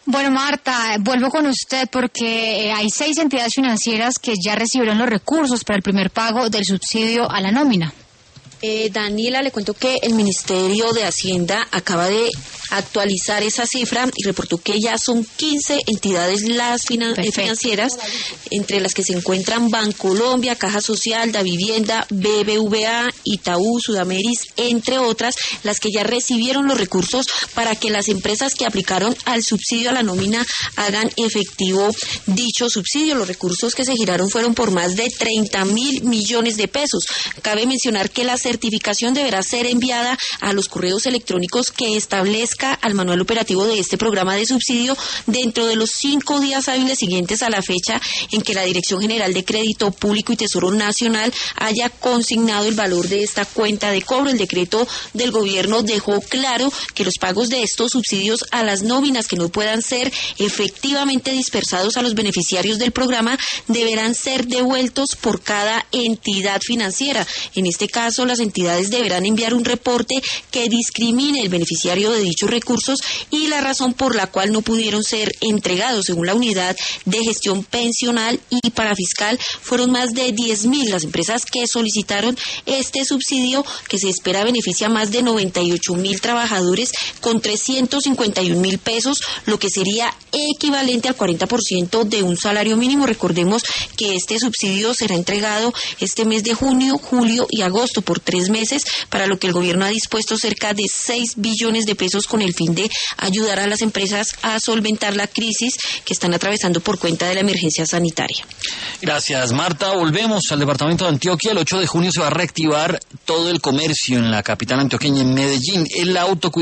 Bueno, Marta, vuelvo con usted porque hay 6 entidades financieras que ya recibieron los recursos para el primer pago del subsidio a la nómina. Daniela, le cuento que el Ministerio de Hacienda acaba de actualizar esa cifra y reportó que ya son 15 entidades las financieras, entre las que se encuentran Bancolombia, Caja Social, Davivienda, BBVA, Itaú, Sudameris, entre otras, las que ya recibieron los recursos para que las empresas que aplicaron al subsidio a la nómina hagan efectivo dicho subsidio. Los recursos que se giraron fueron por más de 30.000 millones de pesos. Cabe mencionar que la certificación deberá ser enviada a los correos electrónicos que establezca al manual operativo de este programa de subsidio dentro de los 5 días hábiles siguientes a la fecha en que la Dirección General de Crédito Público y Tesoro Nacional haya consignado el valor de esta cuenta de cobro. El decreto del gobierno dejó claro que los pagos de estos subsidios a las nóminas que no puedan ser efectivamente dispersados a los beneficiarios del programa deberán ser devueltos por cada entidad financiera. En este caso, las entidades deberán enviar un reporte que discrimine el beneficiario de dichos recursos y la razón por la cual no pudieron ser entregados. Según la Unidad de Gestión Pensional y Parafiscal, fueron más de 10.000 las empresas que solicitaron este subsidio, que se espera beneficia a más de 98.000 trabajadores con 351.000 pesos, lo que sería equivalente al 40% de un salario mínimo. Recordemos que este subsidio será entregado este mes de junio, julio y agosto por 3 meses, para lo que el gobierno ha dispuesto cerca de 6 billones de pesos con el fin de ayudar a las empresas a solventar la crisis que están atravesando por cuenta de la emergencia sanitaria. Gracias, Marta. Volvemos al departamento de Antioquia. El 8 de junio se va a reactivar todo el comercio en la capital antioqueña, en Medellín. El autocuidado